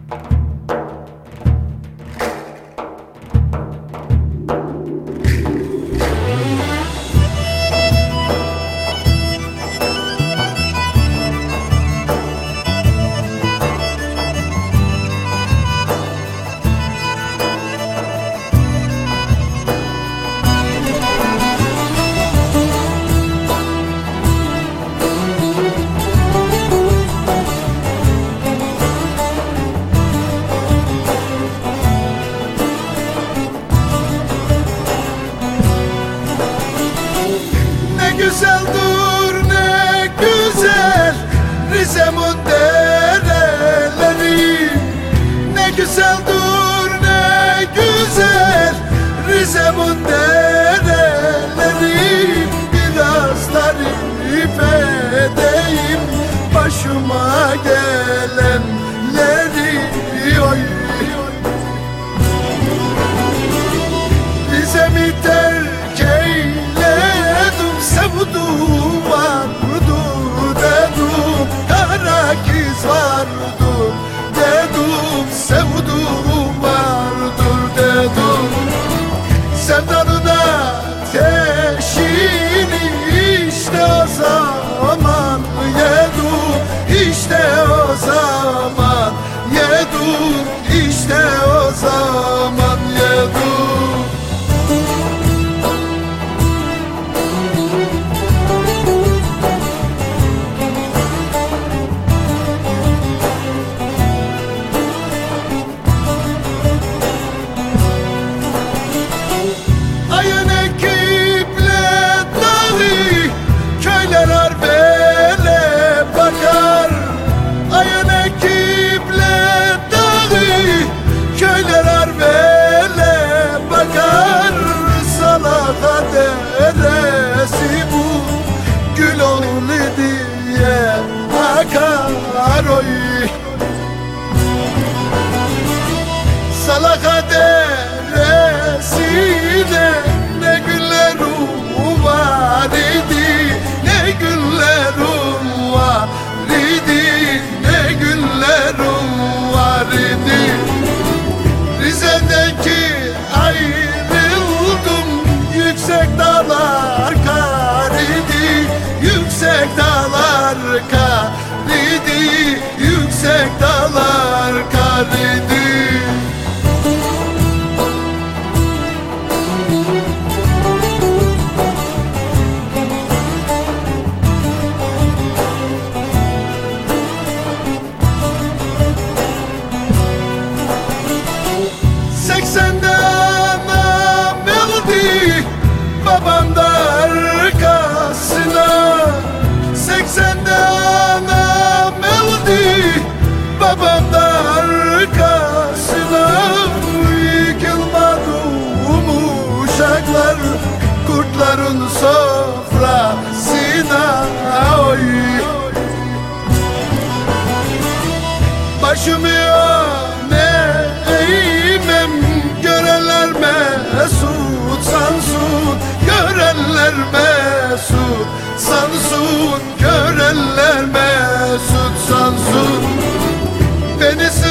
Güzeldir ne güzel Rize'min dereleri. Ne güzeldir ne güzel Rize'min dereleri. Biraz tarif edeyim başıma gelenleri. Oy. Rize'mi terk eyledim, sevdum vardı dedim, kara kız vardı dedim, sevdum vardır dedim. Sevdanın ateşini işte o zaman yedim, işte o zaman yedim, işte o zaman yedim. Deresi bu gül oğlu diye akar oy. Salaka deresine ne güllerim var idi, ne güllerim var idi, ne güllerim var idi. Rize'deki ayrıldım, yüksek dağlar kar idi, yüksek dağlar kar idi, yüksek dağlar kar idi. Babam da arkasına, 80'de anam öldü, babam da arkasına. Yıkılmadı uşaklar kurtların sofrasına oy. Başımı öne eğmem, görenler mesut sansın, görenler mesut sansın, görenler mesut sansın. Beni